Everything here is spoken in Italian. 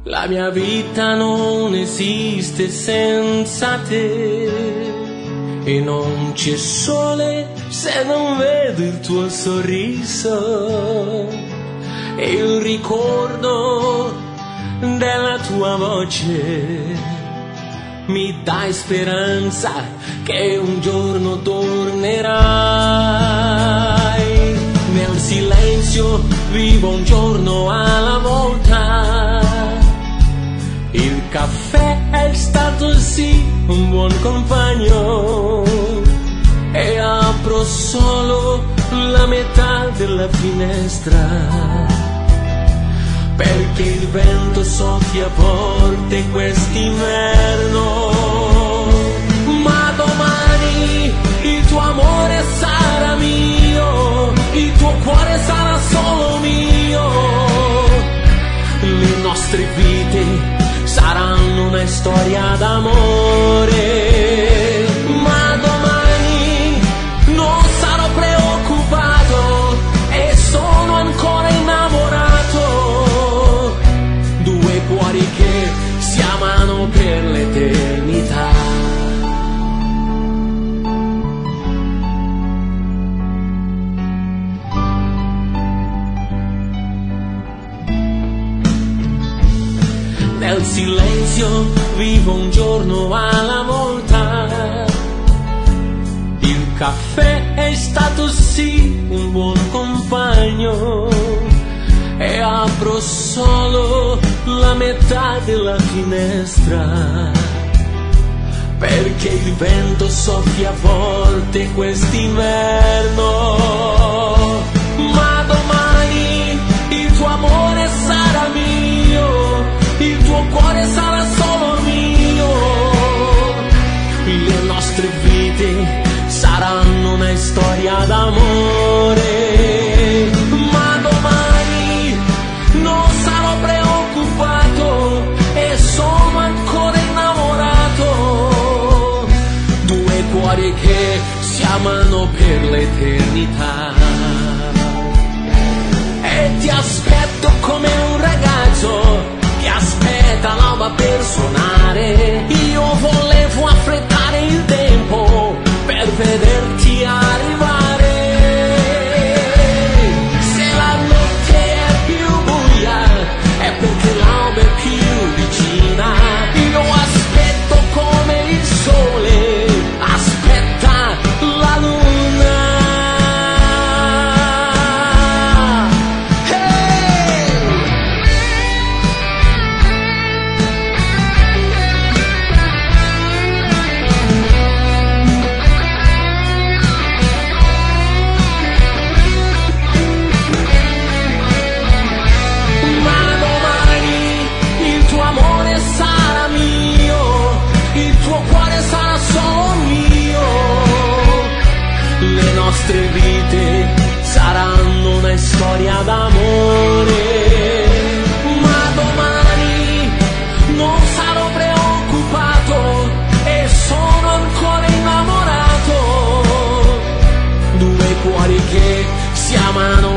La mia vita non esiste senza te e non c'è sole se non vedo il tuo sorriso e il ricordo della tua voce mi dai speranza che un giorno tornerai. Nel silenzio vivo un giorno alla volta. Il caffè è stato sì un buon compagno e apro solo la metà della finestra perché il vento soffia forte quest'inverno. Ma domani il tuo amore sarà mio, il tuo cuore sarà solo mio, le nostre vite saranno una storia d'amore. Ma domani non sarò preoccupato e sono ancora innamorato. Due cuori che si amano per l'eternità. Nel silenzio vivo un giorno alla volta. Il caffè è stato sì un buon compagno e apro solo la metà della finestra perché il vento soffia forte quest'inverno. Ma domani il tuo amore sarà mio, il tuo cuore sarà solo mio, le nostre vite saranno una storia d'amore. Ma domani non sarò preoccupato e sono ancora innamorato. Due cuori che si amano per l'eternità. E ti aspetto come un ragazzo che aspetta l'alba per suonare. Io volevo affrettare il tempo per vederti arrivare. Se la notte è più buia è perché l'alba è più vicina. Io aspetto come il sole aspetta la luna. Le nostre vite saranno una storia d'amore. Ma domani non sarò preoccupato e sono ancora innamorato. Due cuori che si amano